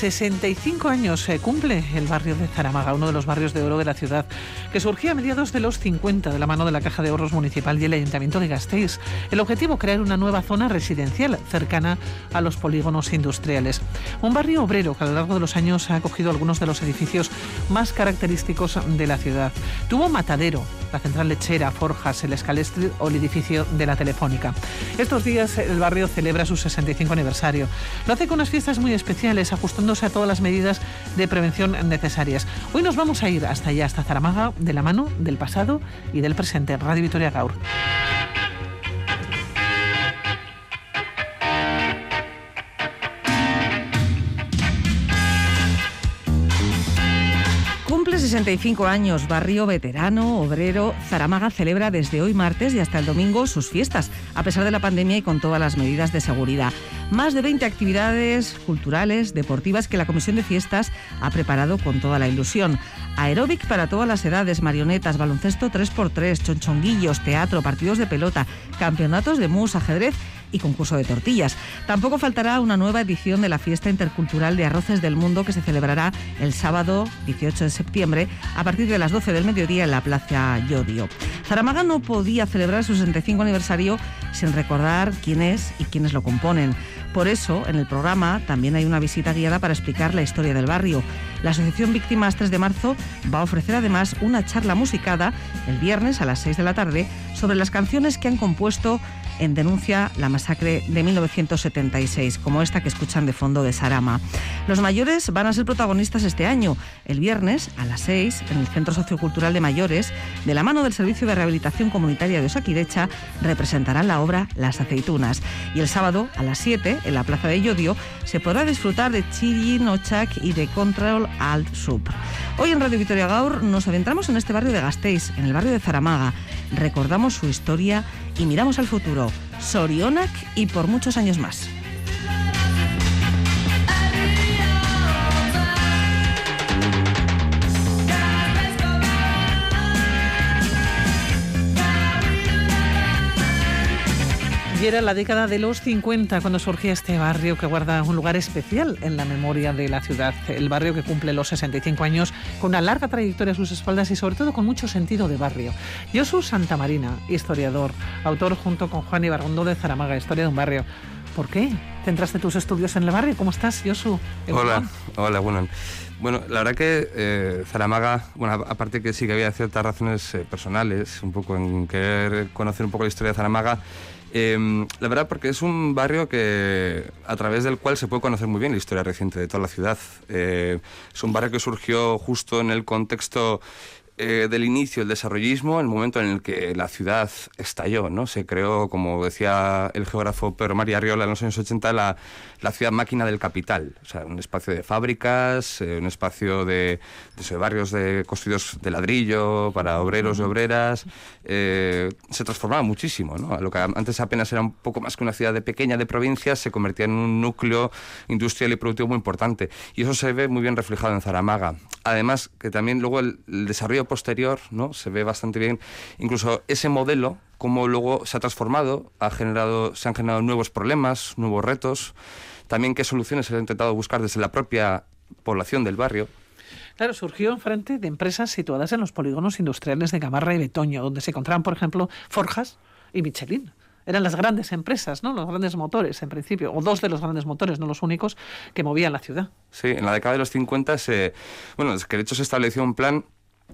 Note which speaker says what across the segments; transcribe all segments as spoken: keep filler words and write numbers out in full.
Speaker 1: sesenta y cinco años se cumple el barrio de Zaramaga, uno de los barrios de oro de la ciudad, que surgía a mediados de los cincuenta de la mano de la Caja de Ahorros Municipal y el Ayuntamiento de Gasteiz. El objetivo, crear una nueva zona residencial cercana a los polígonos industriales. Un barrio obrero que a lo largo de los años ha acogido algunos de los edificios más característicos de la ciudad. Tuvo matadero, la central lechera, forjas, el Escalestri o el edificio de la Telefónica. Estos días el barrio celebra su sesenta y cinco aniversario. Lo hace con unas fiestas muy especiales, ajustándose a todas las medidas de prevención necesarias. Hoy nos vamos a ir hasta allá, hasta Zaramaga, de la mano del pasado y del presente. Radio Vitoria Gaur.
Speaker 2: sesenta y cinco años, barrio veterano, obrero. Zaramaga celebra desde hoy martes y hasta el domingo sus fiestas, a pesar de la pandemia y con todas las medidas de seguridad. Más de veinte actividades culturales, deportivas que la Comisión de Fiestas ha preparado con toda la ilusión. Aeróbic para todas las edades, marionetas, baloncesto tres por tres, chonchonguillos, teatro, partidos de pelota, campeonatos de mus, ajedrez y concurso de tortillas. Tampoco faltará una nueva edición de la Fiesta Intercultural de Arroces del Mundo, que se celebrará el sábado dieciocho de septiembre a partir de las doce del mediodía en la Plaza Llodio. Zaramaga no podía celebrar su sesenta y cinco aniversario sin recordar quién es y quiénes lo componen. Por eso, en el programa también hay una visita guiada para explicar la historia del barrio. La Asociación Víctimas tres de marzo va a ofrecer además una charla musicada el viernes a las seis de la tarde sobre las canciones que han compuesto en denuncia la masacre de mil novecientos setenta y seis, como esta que escuchan de fondo de Sarama. Los mayores van a ser protagonistas este año. El viernes a las seis, en el Centro Sociocultural de Mayores, de la mano del Servicio de Rehabilitación Comunitaria de Osakidecha, representarán la obra Las Aceitunas. Y el sábado a las siete, en la Plaza de Llodio, se podrá disfrutar de Chillin, Ochak y de Control Alt Sub. Hoy en Radio Vitoria Gaur nos adentramos en este barrio de Gasteiz, en el barrio de Zaramaga. Recordamos su historia y miramos al futuro. Sorionak y por muchos años más.
Speaker 1: Y era la década de los cincuenta cuando surgía este barrio que guarda un lugar especial en la memoria de la ciudad. El barrio que cumple los sesenta y cinco años con una larga trayectoria a sus espaldas y sobre todo con mucho sentido de barrio. Josu Santamarina, historiador, autor junto con Juan Ibargondo de Zaramaga, Historia de un barrio. ¿Por qué centraste tus estudios en el barrio? ¿Cómo estás, Josu?
Speaker 3: Hola, hola, bueno. Bueno, la verdad que eh, Zaramaga, bueno, aparte que sí que había ciertas razones eh, personales, un poco en querer conocer un poco la historia de Zaramaga, Eh, la verdad porque es un barrio que a través del cual se puede conocer muy bien la historia reciente de toda la ciudad. Eh, es un barrio que surgió justo en el contexto eh, del inicio del desarrollismo, el momento en el que la ciudad estalló, ¿no? Se creó, como decía el geógrafo Pedro María Arriola en los años ochenta, la, la ciudad máquina del capital. O sea, un espacio de fábricas, eh, un espacio de, de, de barrios de, construidos de ladrillo para obreros y obreras. Eh, se transformaba muchísimo, ¿no? Lo que antes apenas era un poco más que una ciudad de pequeña de provincias, se convertía en un núcleo industrial y productivo muy importante. Y eso se ve muy bien reflejado en Zaramaga. Además, que también luego el, el desarrollo posterior, ¿no? Se ve bastante bien, incluso ese modelo, cómo luego se ha transformado, ha generado, se han generado nuevos problemas, nuevos retos, también qué soluciones se han intentado buscar desde la propia población del barrio.
Speaker 1: Claro, surgió en frente de empresas situadas en los polígonos industriales de Gamarra y Betoño, donde se encontraban, por ejemplo, Forjas y Michelin. Eran las grandes empresas, ¿no? Los grandes motores, en principio, o dos de los grandes motores, no los únicos, que movían la ciudad.
Speaker 3: Sí, en la década de los cincuenta, se, bueno, es que de hecho se estableció un plan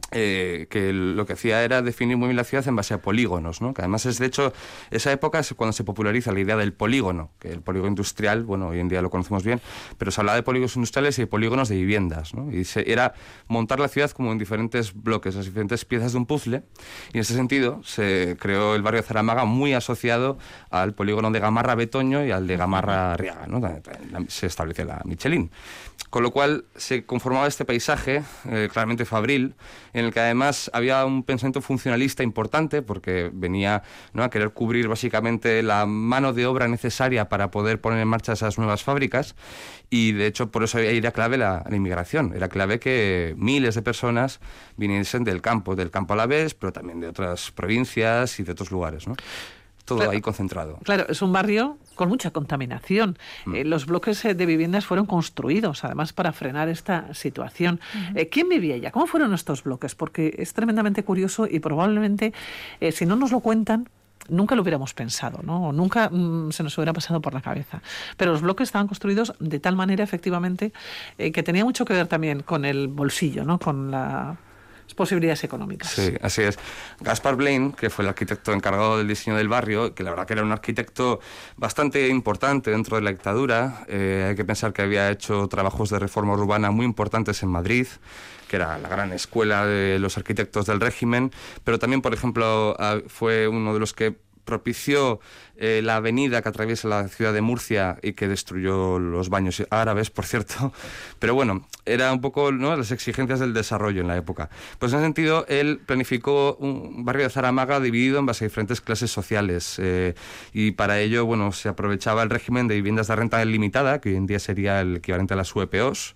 Speaker 3: Eh, que lo que hacía era definir muy bien la ciudad en base a polígonos, ¿no? Que además es, de hecho, esa época es cuando se populariza la idea del polígono, que el polígono industrial, bueno, hoy en día lo conocemos bien, pero se hablaba de polígonos industriales y de polígonos de viviendas, ¿no? Y se, era montar la ciudad como en diferentes bloques, las diferentes piezas de un puzzle, y en ese sentido se creó el barrio de Zaramaga muy asociado al polígono de Gamarra Betoño y al de Gamarra Arriaga, ¿no? Se estableció la Michelin. Con lo cual se conformaba este paisaje eh, claramente fabril, en el que además había un pensamiento funcionalista importante, porque venía, ¿no?, a querer cubrir básicamente la mano de obra necesaria para poder poner en marcha esas nuevas fábricas, y de hecho por eso era clave la, la inmigración, era clave que miles de personas viniesen del campo, del campo alavés, pero también de otras provincias y de otros lugares, ¿no? Todo claro, ahí concentrado.
Speaker 1: Claro, es un barrio con mucha contaminación. Mm. Eh, los bloques eh, de viviendas fueron construidos, además, para frenar esta situación. Uh-huh. Eh, ¿Quién vivía allá? ¿Cómo fueron estos bloques? Porque es tremendamente curioso y probablemente, eh, si no nos lo cuentan, nunca lo hubiéramos pensado, ¿no? O nunca mmm, se nos hubiera pasado por la cabeza. Pero los bloques estaban construidos de tal manera, efectivamente, eh, que tenía mucho que ver también con el bolsillo, ¿no? Con las posibilidades económicas.
Speaker 3: Sí, así es. Gaspar Blaine, que fue el arquitecto encargado del diseño del barrio, que la verdad que era un arquitecto bastante importante dentro de la dictadura. Eh, hay que pensar que había hecho trabajos de reforma urbana muy importantes en Madrid, que era la gran escuela de los arquitectos del régimen, pero también, por ejemplo, fue uno de los que propició eh, la avenida que atraviesa la ciudad de Murcia y que destruyó los baños árabes, por cierto. Pero bueno, era un poco, ¿no?, las exigencias del desarrollo en la época. Pues en ese sentido, él planificó un barrio de Zaramaga dividido en base a diferentes clases sociales. Eh, y para ello, bueno, se aprovechaba el régimen de viviendas de renta limitada, que hoy en día sería el equivalente a las U E P Os,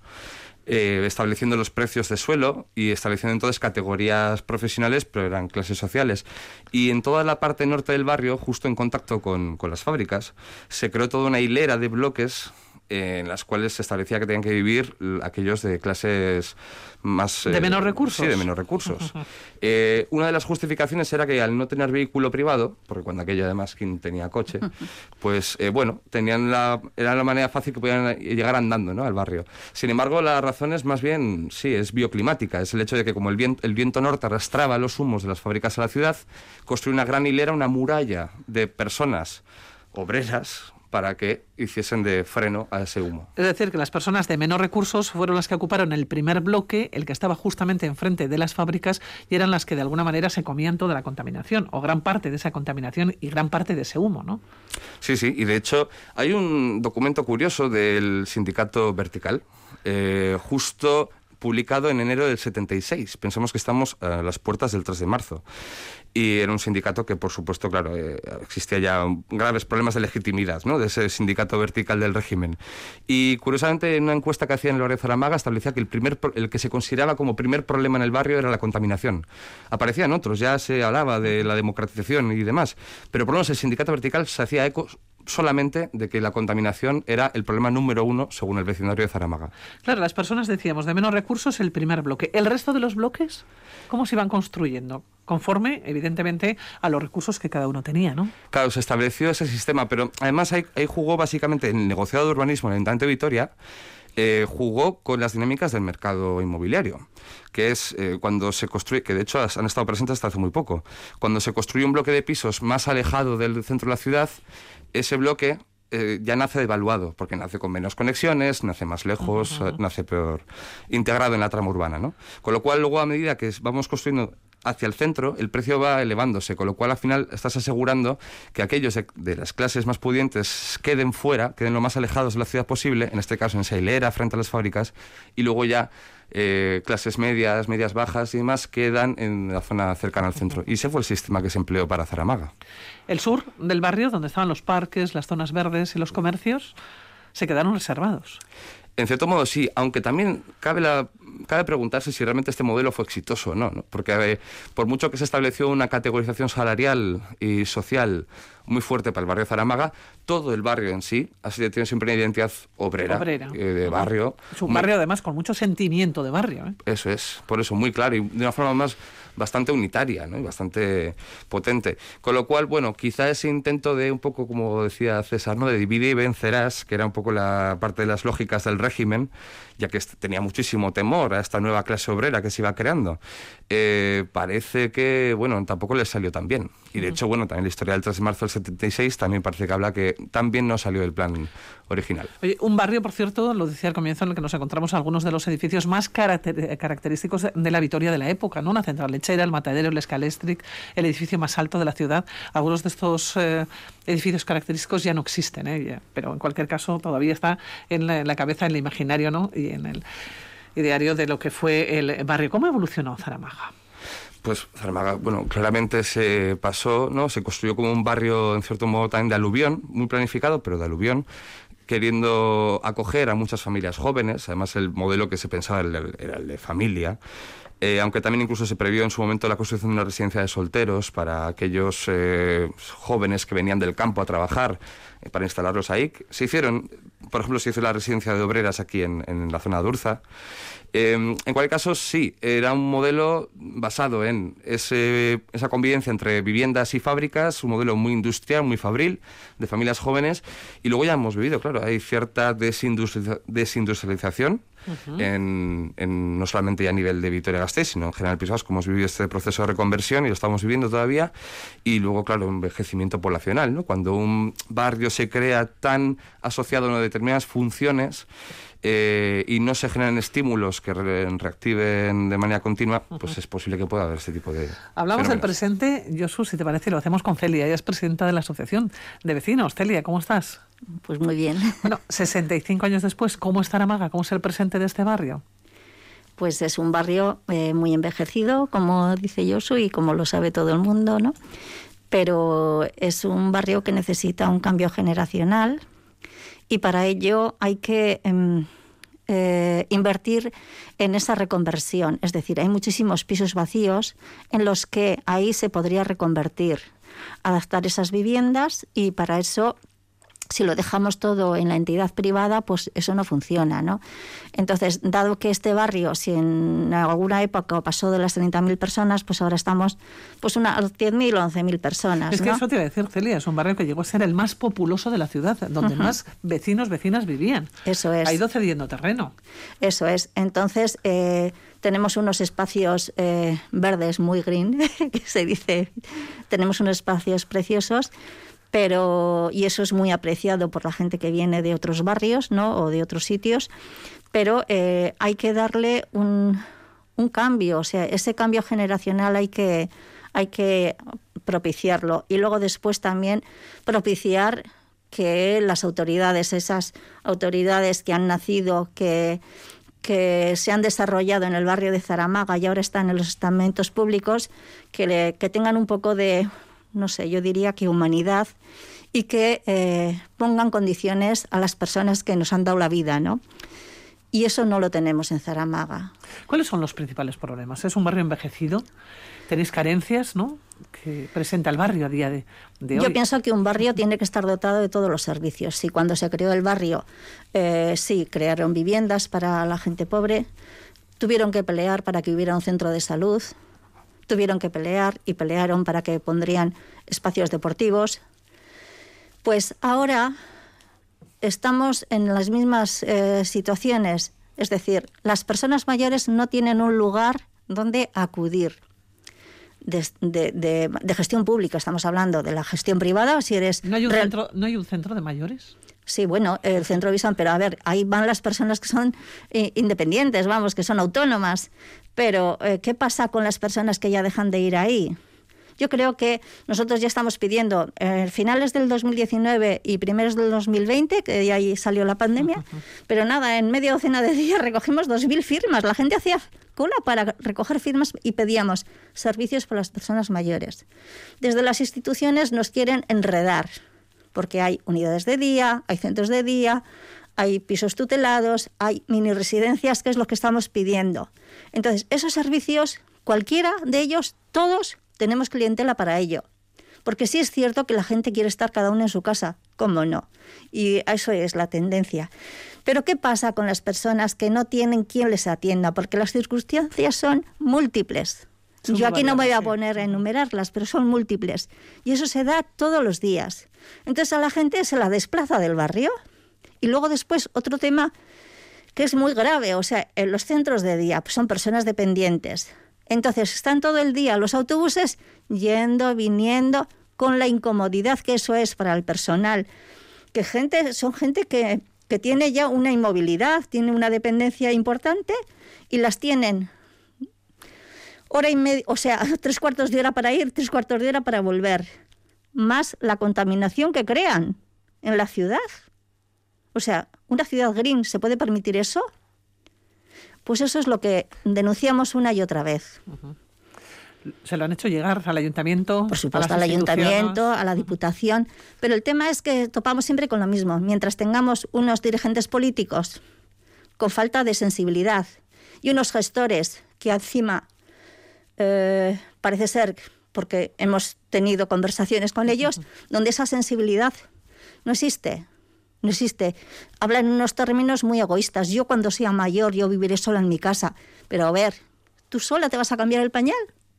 Speaker 3: Eh, estableciendo los precios de suelo y estableciendo entonces categorías profesionales, pero eran clases sociales. Y en toda la parte norte del barrio, justo en contacto con, con las fábricas, se creó toda una hilera de bloques eh, en las cuales se establecía que tenían que vivir aquellos de clases más... Eh,
Speaker 1: ¿De menos recursos?
Speaker 3: Sí, de menos recursos. eh, una de las justificaciones era que al no tener vehículo privado, porque cuando aquello además quien tenía coche, pues eh, bueno, tenían la, era la manera fácil que podían llegar andando, ¿no?, al barrio. Sin embargo, la razón es más bien, sí, es bioclimática. Es el hecho de que como el viento, el viento norte arrastraba los humos de las fábricas a la ciudad, construyó una gran hilera, una muralla de personas obreras para que hiciesen de freno a ese humo.
Speaker 1: Es decir, que las personas de menos recursos fueron las que ocuparon el primer bloque, el que estaba justamente enfrente de las fábricas, y eran las que de alguna manera se comían toda la contaminación, o gran parte de esa contaminación y gran parte de ese humo, ¿no?
Speaker 3: Sí, sí, y de hecho hay un documento curioso del sindicato Vertical, eh, justo publicado en enero del setenta y seis. Pensamos que estamos a las puertas del tres de marzo. Y era un sindicato que, por supuesto, claro, eh, existía ya graves problemas de legitimidad, ¿no?, de ese sindicato vertical del régimen. Y, curiosamente, en una encuesta que hacía en el barrio de Zaramaga establecía que el, primer, el que se consideraba como primer problema en el barrio era la contaminación. Aparecían otros, ya se hablaba de la democratización y demás, pero por lo menos el sindicato vertical se hacía eco solamente de que la contaminación era el problema número uno según el vecindario de Zaramaga.
Speaker 1: Claro, las personas decíamos de menos recursos el primer bloque. ¿El resto de los bloques cómo se iban construyendo? Conforme, evidentemente, a los recursos que cada uno tenía, ¿no?
Speaker 3: Claro, se estableció ese sistema, pero además ahí, ahí jugó básicamente el negociado de urbanismo en el Ayuntamiento de Vitoria, eh, jugó con las dinámicas del mercado inmobiliario, que es eh, cuando se construye, que de hecho han estado presentes hasta hace muy poco, cuando se construye un bloque de pisos más alejado del centro de la ciudad, ese bloque eh, ya nace devaluado, porque nace con menos conexiones, nace más lejos, uh-huh. nace peor integrado en la trama urbana, ¿no? Con lo cual, luego, a medida que vamos construyendo hacia el centro, el precio va elevándose, con lo cual al final estás asegurando que aquellos de, de las clases más pudientes queden fuera, queden lo más alejados de la ciudad posible, en este caso en esa hilera frente a las fábricas, y luego ya eh, clases medias, medias bajas y demás quedan en la zona cercana al centro. Y ese fue el sistema que se empleó para Zaramaga.
Speaker 1: El sur del barrio, donde estaban los parques, las zonas verdes y los comercios, se quedaron reservados.
Speaker 3: En cierto modo sí, aunque también cabe la cabe preguntarse si realmente este modelo fue exitoso o no, ¿no? Porque eh, por mucho que se estableció una categorización salarial y social muy fuerte para el barrio de Zaramaga, todo el barrio en sí ha sido, tiene siempre una identidad obrera,
Speaker 1: obrera.
Speaker 3: Eh, de barrio.
Speaker 1: Es un barrio además con mucho sentimiento de barrio, ¿eh?
Speaker 3: Eso es, por eso muy claro y de una forma más bastante unitaria, ¿no? Y bastante potente. Con lo cual, bueno, quizá ese intento de un poco, como decía César, ¿no?, de divide y vencerás, que era un poco la parte de las lógicas del régimen, ya que tenía muchísimo temor a esta nueva clase obrera que se iba creando, eh, parece que, bueno, tampoco les salió tan bien. Y de hecho, bueno, también la historia del tres de marzo del setenta y seis también parece que habla que también no salió del plan original.
Speaker 1: Oye, un barrio, por cierto, lo decía al comienzo, en el que nos encontramos algunos de los edificios más caracter- característicos de la Vitoria de la época, ¿no? Una central lechera, el matadero, el Escalèstric, el edificio más alto de la ciudad. Algunos de estos eh, edificios característicos ya no existen, ¿eh? Ya, pero en cualquier caso todavía está en la, en la cabeza, en el imaginario, ¿no?, y en el ideario de lo que fue el barrio. ¿Cómo evolucionó Zaramaga?
Speaker 3: Pues Zaramaga, bueno, claramente se pasó, ¿no? Se construyó como un barrio, en cierto modo, también de aluvión, muy planificado, pero de aluvión, queriendo acoger a muchas familias jóvenes. Además, el modelo que se pensaba era el de familia. eh, aunque también incluso se previó en su momento la construcción de una residencia de solteros para aquellos eh, jóvenes que venían del campo a trabajar, eh, para instalarlos ahí. Se hicieron, por ejemplo, se hizo la residencia de obreras aquí en, en la zona de Adurza. Eh, en cualquier caso, sí, era un modelo basado en ese, esa convivencia entre viviendas y fábricas, un modelo muy industrial, muy fabril, de familias jóvenes, y luego ya hemos vivido, claro, hay cierta desindustrializa- desindustrialización, uh-huh. en, en, no solamente ya a nivel de Vitoria-Gasteiz, sino en general País Vasco. Hemos vivido este proceso de reconversión y lo estamos viviendo todavía, y luego, claro, envejecimiento poblacional, ¿no? Cuando un barrio se crea tan asociado a determinadas funciones, Eh, y no se generan estímulos que re- reactiven de manera continua, pues uh-huh. es posible que pueda haber este tipo de
Speaker 1: Hablamos
Speaker 3: fenómenos.
Speaker 1: del presente. Josu, si te parece, lo hacemos con Celia. Ella es presidenta de la Asociación de Vecinos. Celia, ¿cómo estás?
Speaker 4: Pues muy bien.
Speaker 1: Bueno, sesenta y cinco años después, ¿cómo es Zaramaga? ¿Cómo es el presente de este barrio?
Speaker 4: Pues es un barrio eh, muy envejecido, como dice Josu, y como lo sabe todo el mundo, ¿no? Pero es un barrio que necesita un cambio generacional, y para ello hay que eh, eh, invertir en esa reconversión. Es decir, hay muchísimos pisos vacíos en los que ahí se podría reconvertir, adaptar esas viviendas, y para eso, si lo dejamos todo en la entidad privada, pues eso no funciona, ¿no? Entonces, dado que este barrio, si en alguna época pasó de las treinta mil personas, pues ahora estamos pues unas diez mil o once mil personas,
Speaker 1: Es que
Speaker 4: ¿no?
Speaker 1: eso te iba a decir, Celia, es un barrio que llegó a ser el más populoso de la ciudad, donde uh-huh. más vecinos, vecinas vivían.
Speaker 4: Eso es.
Speaker 1: Ha ido cediendo terreno.
Speaker 4: Eso es. Entonces, eh, tenemos unos espacios eh, verdes muy green, que se dice, tenemos unos espacios preciosos, pero y eso es muy apreciado por la gente que viene de otros barrios, ¿no? O de otros sitios, pero eh, hay que darle un, un cambio, o sea, ese cambio generacional hay que, hay que propiciarlo, y luego después también propiciar que las autoridades, esas autoridades que han nacido, que, que se han desarrollado en el barrio de Zaramaga y ahora están en los estamentos públicos, que, le, que tengan un poco de, no sé, yo diría que humanidad, y que eh, pongan condiciones a las personas que nos han dado la vida, ¿no? Y eso no lo tenemos en Zaramaga.
Speaker 1: ¿Cuáles son los principales problemas? ¿Es un barrio envejecido? ¿Tenéis carencias, no?, que presenta el barrio a día de, de hoy?
Speaker 4: Yo pienso que un barrio tiene que estar dotado de todos los servicios. Si cuando se creó el barrio, eh, sí, crearon viviendas para la gente pobre, tuvieron que pelear para que hubiera un centro de salud, tuvieron que pelear y pelearon para que pondrían espacios deportivos. Pues ahora estamos en las mismas eh, situaciones. Es decir, las personas mayores no tienen un lugar donde acudir. De, de, de, de gestión pública estamos hablando, de la gestión privada. Si eres
Speaker 1: ¿No hay un,
Speaker 4: real...
Speaker 1: centro, ¿no hay un centro de mayores?
Speaker 4: Sí, bueno, el centro Visan, pero a ver, ahí van las personas que son eh, independientes, vamos, que son autónomas. Pero, eh, ¿qué pasa con las personas que ya dejan de ir ahí? Yo creo que nosotros ya estamos pidiendo, eh, finales del dos mil diecinueve y primeros del dos mil veinte, que de ahí salió la pandemia, uh-huh. pero nada, en media docena de días recogimos dos mil firmas. La gente hacía cola para recoger firmas y pedíamos servicios para las personas mayores. Desde las instituciones nos quieren enredar, porque hay unidades de día, hay centros de día, hay pisos tutelados, hay mini residencias, que es lo que estamos pidiendo. Entonces, esos servicios, cualquiera de ellos, todos tenemos clientela para ello. Porque sí es cierto que la gente quiere estar cada uno en su casa, ¿cómo no? Y eso es la tendencia. Pero ¿qué pasa con las personas que no tienen quien les atienda? Porque las circunstancias son múltiples. Son Yo aquí no me voy a poner a enumerarlas, pero son múltiples. Y eso se da todos los días. Entonces a la gente se la desplaza del barrio. Y luego después otro tema que es muy grave, o sea, en los centros de día pues son personas dependientes. Entonces están todo el día los autobuses yendo, viniendo, con la incomodidad que eso es para el personal. Que gente, son gente que, que tiene ya una inmovilidad, tiene una dependencia importante y las tienen hora y media, o sea, tres cuartos de hora para ir, tres cuartos de hora para volver. Más la contaminación que crean en la ciudad. O sea, ¿una ciudad green se puede permitir eso? Pues eso es lo que denunciamos una y otra vez.
Speaker 1: Uh-huh. ¿Se lo han hecho llegar al ayuntamiento?
Speaker 4: Por supuesto, al ayuntamiento, a la diputación. Pero el tema es que topamos siempre con lo mismo. Mientras tengamos unos dirigentes políticos con falta de sensibilidad y unos gestores que encima eh, parece ser, porque hemos tenido conversaciones con ellos, donde esa sensibilidad no existe. No existe. Hablan en unos términos muy egoístas. Yo cuando sea mayor, yo viviré sola en mi casa. Pero a ver, ¿tú sola te vas a cambiar el pañal?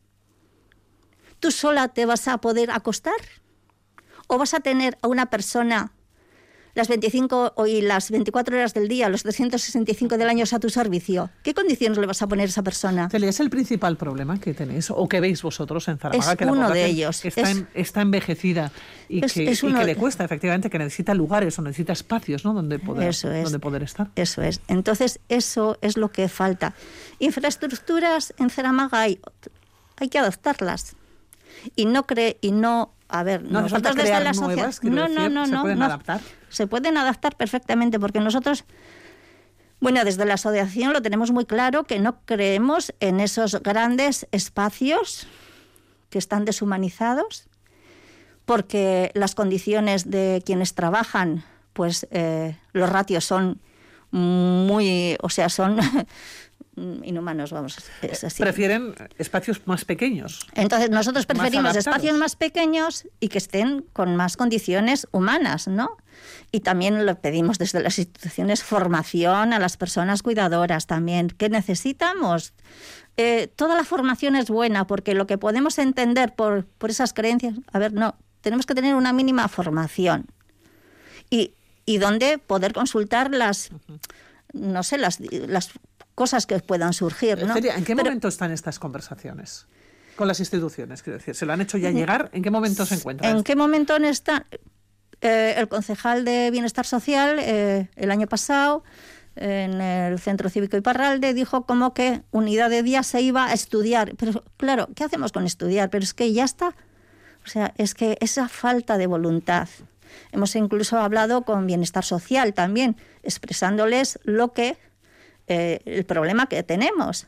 Speaker 4: ¿Tú sola te vas a poder acostar? ¿O vas a tener a una persona las veinticinco y las veinticuatro horas del día, los trescientos sesenta y cinco del año a tu servicio? ¿Qué condiciones le vas a poner a esa persona?
Speaker 1: Celia, ¿es el principal problema que tenéis o que veis vosotros en Zaramaga?
Speaker 4: Es
Speaker 1: que la
Speaker 4: uno
Speaker 1: población
Speaker 4: de ellos.
Speaker 1: Está,
Speaker 4: Es,
Speaker 1: en, está envejecida y,
Speaker 4: es,
Speaker 1: que,
Speaker 4: es
Speaker 1: y
Speaker 4: uno
Speaker 1: que le
Speaker 4: de...
Speaker 1: cuesta, efectivamente, que necesita lugares o necesita espacios, ¿no?, donde poder,
Speaker 4: Eso es.
Speaker 1: donde poder estar.
Speaker 4: Eso es. Entonces, eso es lo que falta. Infraestructuras en Zaramaga hay, hay que adaptarlas. Y no cree, y no, a ver,
Speaker 1: no
Speaker 4: nosotros
Speaker 1: falta
Speaker 4: desde
Speaker 1: crear
Speaker 4: la
Speaker 1: nuevas,
Speaker 4: asociación, no,
Speaker 1: decir,
Speaker 4: no, no,
Speaker 1: se
Speaker 4: no,
Speaker 1: pueden
Speaker 4: no,
Speaker 1: adaptar.
Speaker 4: Se pueden adaptar perfectamente, porque nosotros, bueno, desde la asociación lo tenemos muy claro, que no creemos en esos grandes espacios que están deshumanizados, porque las condiciones de quienes trabajan, pues eh, los ratios son muy, o sea, son inhumanos, vamos, es así.
Speaker 1: Prefieren espacios más pequeños.
Speaker 4: Entonces nosotros preferimos
Speaker 1: más
Speaker 4: espacios más pequeños y que estén con más condiciones humanas, ¿no? Y también le pedimos desde las instituciones formación a las personas cuidadoras también. ¿Qué necesitamos? Eh, toda la formación es buena, porque lo que podemos entender por, por esas creencias, a ver, no, tenemos que tener una mínima formación. Y, y donde poder consultar las, no sé, las, las cosas que puedan surgir, ¿no?
Speaker 1: Celia, ¿en qué
Speaker 4: Pero,
Speaker 1: momento están estas conversaciones con las instituciones? Quiero decir, ¿se lo han hecho ya llegar? ¿En qué momento se encuentran?
Speaker 4: ¿En qué momento están? Eh, el concejal de Bienestar Social, eh, el año pasado, en el Centro Cívico Iparralde, dijo como que unidad de día se iba a estudiar. Pero claro, ¿qué hacemos con estudiar? Pero es que ya está. O sea, es que esa falta de voluntad. Hemos incluso hablado con Bienestar Social también, expresándoles lo que eh, el problema que tenemos.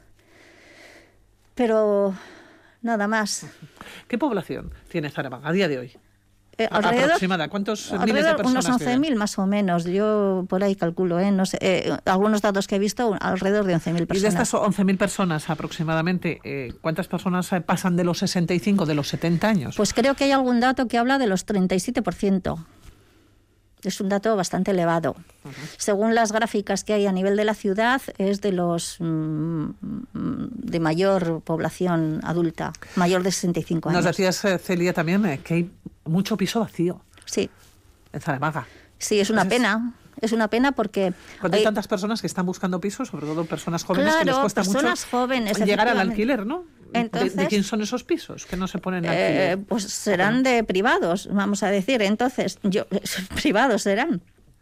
Speaker 4: Pero nada más.
Speaker 1: ¿Qué población tiene Zaramaga a día de hoy?
Speaker 4: Eh, alrededor,
Speaker 1: aproximada, ¿cuántos miles de
Speaker 4: alrededor
Speaker 1: personas?
Speaker 4: Unos once mil más o menos, yo por ahí calculo, ¿eh? No sé, eh, algunos datos que he visto, alrededor de once mil personas.
Speaker 1: Y de estas once mil personas aproximadamente, eh, ¿cuántas personas pasan de los sesenta y cinco, de los setenta años?
Speaker 4: Pues creo que hay algún dato que habla de los treinta y siete por ciento. Es un dato bastante elevado. Uh-huh. Según las gráficas que hay a nivel de la ciudad, es de los mmm, de mayor población adulta, mayor de sesenta y cinco años.
Speaker 1: Nos decías, Celia, también eh, que hay mucho piso vacío.
Speaker 4: Sí.
Speaker 1: En Zaramaga.
Speaker 4: Sí, es una Entonces, pena. Es una pena porque...
Speaker 1: Cuando hay, hay tantas personas que están buscando pisos, sobre todo personas jóvenes,
Speaker 4: claro,
Speaker 1: que les cuesta mucho
Speaker 4: jóvenes,
Speaker 1: llegar al alquiler, ¿no?
Speaker 4: Entonces,
Speaker 1: ¿De, ¿De quién son esos pisos que no se ponen en alquiler?
Speaker 4: Eh, pues serán de privados, vamos a decir. Entonces, yo privados serán.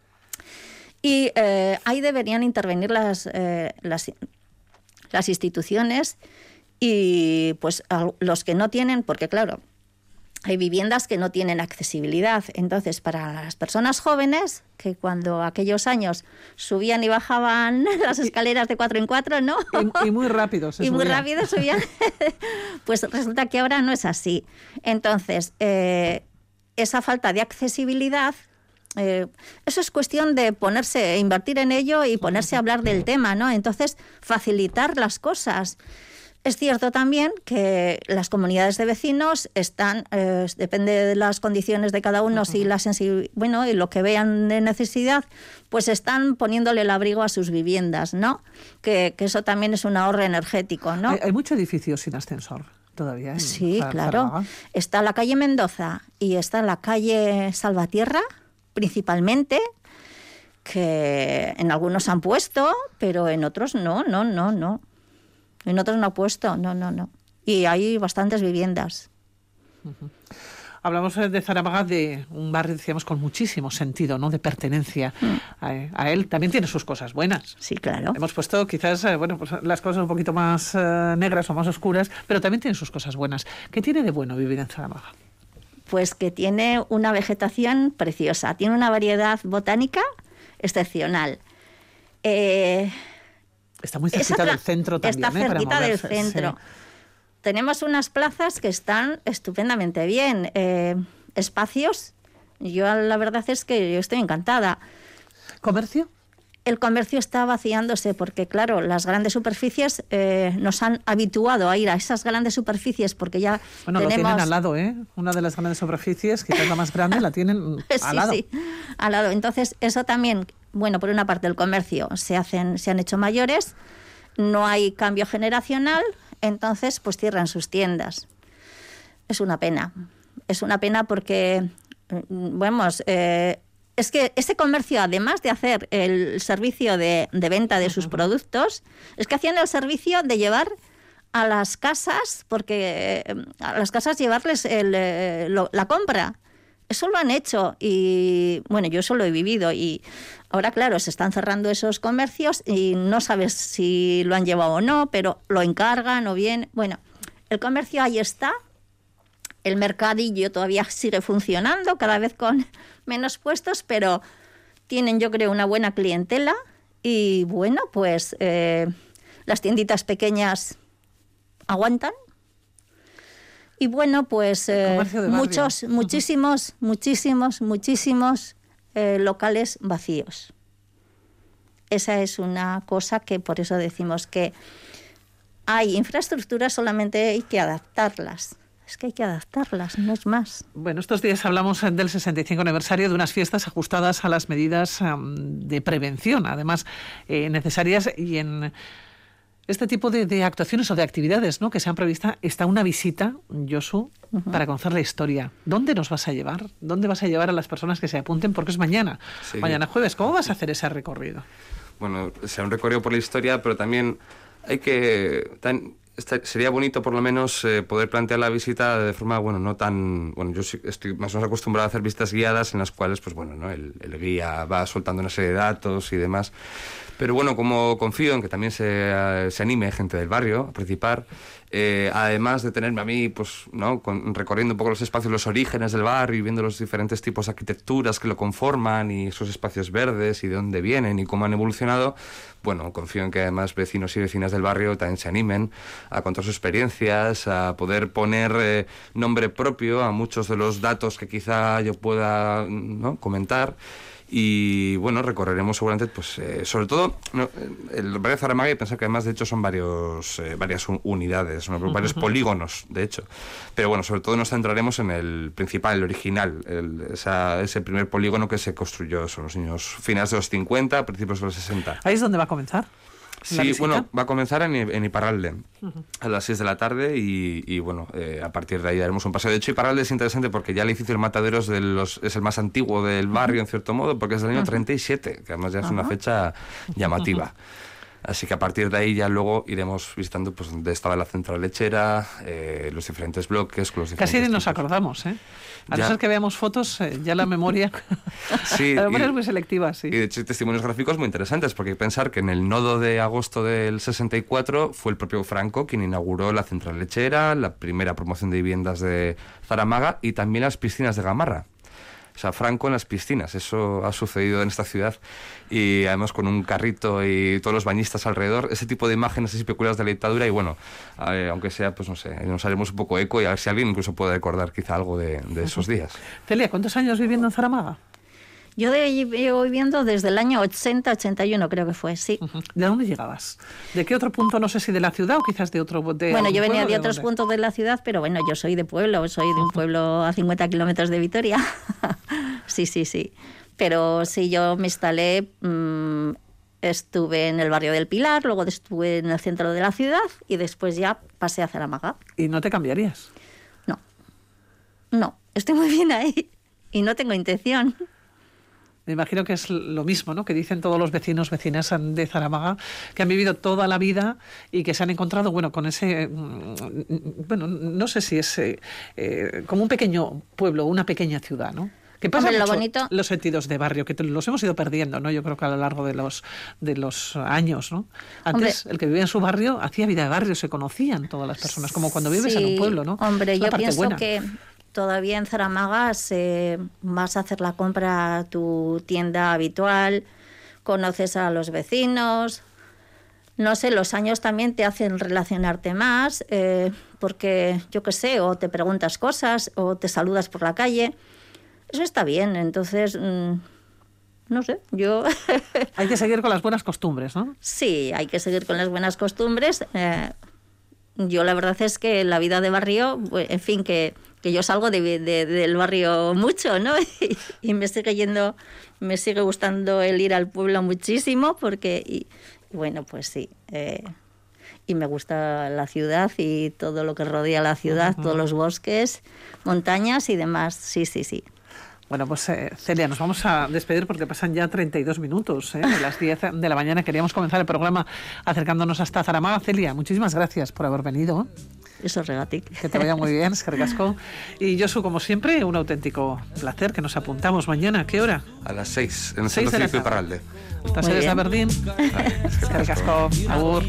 Speaker 4: Y eh, ahí deberían intervenir las, eh, las, las instituciones y pues los que no tienen, porque claro, hay viviendas que no tienen accesibilidad. Entonces, para las personas jóvenes, que cuando aquellos años subían y bajaban las escaleras de cuatro en cuatro, ¿no?
Speaker 1: Y, y muy rápido se
Speaker 4: Y
Speaker 1: subían.
Speaker 4: muy rápido subían. Pues resulta que ahora no es así. Entonces, eh, esa falta de accesibilidad, eh, eso es cuestión de ponerse, invertir en ello y ponerse a hablar del tema, ¿no? Entonces, facilitar las cosas. Es cierto también que las comunidades de vecinos están, eh, depende de las condiciones de cada uno, uh-huh. si la sensibilidad, bueno, y lo que vean de necesidad, pues están poniéndole el abrigo a sus viviendas, ¿no? Que, que eso también es un ahorro energético, ¿no?
Speaker 1: Hay, hay mucho edificio sin ascensor todavía. En
Speaker 4: sí,
Speaker 1: Zar-
Speaker 4: claro.
Speaker 1: Zaramaga.
Speaker 4: Está la calle Mendoza y está la calle Salvatierra, principalmente, que en algunos han puesto, pero en otros no, no, no, no. En otros no ha puesto, no, no, no. Y hay bastantes viviendas.
Speaker 1: Uh-huh. Hablamos de Zaramaga, de un barrio, decíamos, con muchísimo sentido, ¿no? De pertenencia mm. a, a él. También tiene sus cosas buenas.
Speaker 4: Sí, claro.
Speaker 1: Hemos puesto quizás, eh, bueno, pues las cosas un poquito más eh, negras o más oscuras, pero también tiene sus cosas buenas. ¿Qué tiene de bueno vivir en Zaramaga?
Speaker 4: Pues que tiene una vegetación preciosa, tiene una variedad botánica excepcional. Eh...
Speaker 1: Está muy cerquita del centro también.
Speaker 4: Está
Speaker 1: ¿eh?
Speaker 4: cerquita del centro. Sí. Tenemos unas plazas que están estupendamente bien. Eh, espacios, yo la verdad es que yo estoy encantada.
Speaker 1: ¿Comercio?
Speaker 4: el comercio está vaciándose porque, claro, las grandes superficies eh, nos han habituado a ir a esas grandes superficies porque ya
Speaker 1: bueno,
Speaker 4: tenemos...
Speaker 1: lo tienen al lado, ¿eh? Una de las grandes superficies, quizás la más grande, la tienen al
Speaker 4: sí,
Speaker 1: lado.
Speaker 4: Sí, al lado. Entonces, eso también, bueno, por una parte el comercio se, hacen, se han hecho mayores, no hay cambio generacional, entonces pues cierran sus tiendas. Es una pena. Es una pena porque, vamos... Eh, Es que ese comercio, además de hacer el servicio de, de venta de sus productos, es que hacían el servicio de llevar a las casas, porque a las casas llevarles el, lo, la compra. Eso lo han hecho y, bueno, yo eso lo he vivido y ahora, claro, se están cerrando esos comercios y no sabes si lo han llevado o no, pero lo encargan o bien. Bueno, el comercio ahí está. El mercadillo todavía sigue funcionando, cada vez con menos puestos, pero tienen, yo creo, una buena clientela. Y bueno, pues eh, las tienditas pequeñas aguantan. Y bueno, pues eh, muchos, muchísimos, uh-huh. muchísimos, muchísimos eh, locales vacíos. Esa es una cosa que por eso decimos que hay infraestructuras, solamente hay que adaptarlas. Es que hay que adaptarlas, no es más.
Speaker 1: Bueno, estos días hablamos del sesenta y cinco aniversario de unas fiestas ajustadas a las medidas um, de prevención, además eh, necesarias, y en este tipo de, de actuaciones o de actividades, ¿no?, que se han previsto, está una visita, Josu, uh-huh. para conocer la historia. ¿Dónde nos vas a llevar? ¿Dónde vas a llevar a las personas que se apunten? Porque es mañana, sí. mañana jueves. ¿Cómo vas a hacer ese recorrido?
Speaker 3: Bueno, será un recorrido por la historia, pero también hay que... Tan... Sería bonito, por lo menos, eh, poder plantear la visita de forma, bueno, no tan... Bueno, yo sí estoy más o menos acostumbrado a hacer visitas guiadas en las cuales, pues bueno, ¿no? el, el guía va soltando una serie de datos y demás. Pero bueno, como confío en que también se, se anime gente del barrio a participar, eh, además de tenerme a mí, pues, ¿no?, con, recorriendo un poco los espacios, los orígenes del barrio y viendo los diferentes tipos de arquitecturas que lo conforman y esos espacios verdes y de dónde vienen y cómo han evolucionado, bueno, confío en que además vecinos y vecinas del barrio también se animen a contar sus experiencias, a poder poner eh, nombre propio a muchos de los datos que quizá yo pueda, ¿no?, comentar. Y bueno, recorreremos seguramente, pues eh, sobre todo no, el barrio de Zaramaga, y pensar que además de hecho son varios eh, varias unidades, ¿no?, varios polígonos de hecho, pero bueno, sobre todo nos centraremos en el principal, el original, el, esa, ese primer polígono que se construyó, son los años finales de los cincuenta, principios de los sesenta.
Speaker 1: ¿Ahí es donde va a comenzar?
Speaker 3: Sí, bueno, va a comenzar en, en Iparralde, uh-huh. a las seis de la tarde y, y bueno, eh, a partir de ahí daremos un paseo. De hecho, Iparralde es interesante porque ya el edificio del Mataderos de los, es el más antiguo del barrio, uh-huh. en cierto modo, porque es del año uh-huh. treinta y siete, que además ya es uh-huh. una fecha llamativa. Uh-huh. Así que a partir de ahí ya luego iremos visitando pues donde estaba la central lechera, eh, los diferentes bloques. Con los diferentes
Speaker 1: Casi ni nos
Speaker 3: tipos.
Speaker 1: acordamos, ¿eh? A no ser que veamos fotos, eh, ya la memoria,
Speaker 3: sí,
Speaker 1: la memoria
Speaker 3: y,
Speaker 1: es muy selectiva, sí.
Speaker 3: Y de hecho hay testimonios gráficos muy interesantes, porque hay que pensar que en el nodo de agosto del sesenta y cuatro fue el propio Franco quien inauguró la central lechera, la primera promoción de viviendas de Zaramaga y también las piscinas de Gamarra. O sea, Franco en las piscinas, eso ha sucedido en esta ciudad, y además con un carrito y todos los bañistas alrededor, ese tipo de imágenes así peculiares de la dictadura, y bueno, eh, aunque sea, pues no sé, nos haremos un poco eco y a ver si alguien incluso puede recordar quizá algo de, de esos días.
Speaker 1: Celia, ¿cuántos años viviendo en Zaramaga?
Speaker 4: Yo llevo viviendo desde el año ochenta, ochenta y uno creo que fue, sí.
Speaker 1: Uh-huh. ¿De dónde llegabas? ¿De qué otro punto, no sé si de la ciudad o quizás de otro? De
Speaker 4: bueno, yo venía de,
Speaker 1: de
Speaker 4: otros
Speaker 1: dónde?
Speaker 4: puntos de la ciudad, pero bueno, yo soy de pueblo, soy de un pueblo a cincuenta kilómetros de Vitoria. sí, sí, sí. Pero sí, yo me instalé, mmm, estuve en el barrio del Pilar, luego estuve en el centro de la ciudad y después ya pasé a Zaramaga.
Speaker 1: ¿Y no te cambiarías?
Speaker 4: No, no, estoy muy bien ahí y no tengo intención.
Speaker 1: Me imagino que es lo mismo, ¿no?, que dicen todos los vecinos, vecinas de Zaramaga, que han vivido toda la vida y que se han encontrado, bueno, con ese, bueno, no sé si es eh, eh, como un pequeño pueblo, una pequeña ciudad, ¿no? Que pasa
Speaker 4: Hombre,
Speaker 1: mucho
Speaker 4: lo bonito...
Speaker 1: los sentidos de barrio, que los hemos ido perdiendo, ¿no? Yo creo que a lo largo de los de los años, ¿no? Antes, hombre, el que vivía en su barrio hacía vida de barrio, se conocían todas las personas, como cuando vives
Speaker 4: sí,
Speaker 1: en un pueblo, ¿no?
Speaker 4: Hombre, yo pienso
Speaker 1: buena.
Speaker 4: que todavía en Zaramaga se, vas a hacer la compra a tu tienda habitual, conoces a los vecinos, no sé, los años también te hacen relacionarte más, eh, porque yo qué sé, o te preguntas cosas o te saludas por la calle, eso está bien, entonces mmm, no sé, yo...
Speaker 1: Hay que seguir con las buenas costumbres, ¿no?
Speaker 4: Sí, hay que seguir con las buenas costumbres. Eh, yo la verdad es que la vida de barrio, en fin, que, que yo salgo de, de, del barrio mucho, ¿no? Y, y me sigue yendo, me sigue gustando el ir al pueblo muchísimo, porque, y, bueno, pues sí, eh, y me gusta la ciudad y todo lo que rodea la ciudad, uh-huh. todos los bosques, montañas y demás, sí, sí, sí.
Speaker 1: Bueno, pues eh, Celia, nos vamos a despedir porque pasan ya treinta y dos minutos. ¿eh? A las diez de la mañana queríamos comenzar el programa acercándonos hasta Zaramaga. Celia, muchísimas gracias por haber venido.
Speaker 4: Eso es regatic.
Speaker 1: Que te vaya muy bien, eskerrik asko. Y Josu, como siempre, un auténtico placer, que nos apuntamos mañana. ¿A qué hora?
Speaker 3: A las seis, en el Centro Cívico Iparralde.
Speaker 1: Hasta sedes de Berdín. Eskerrik asko. Agur.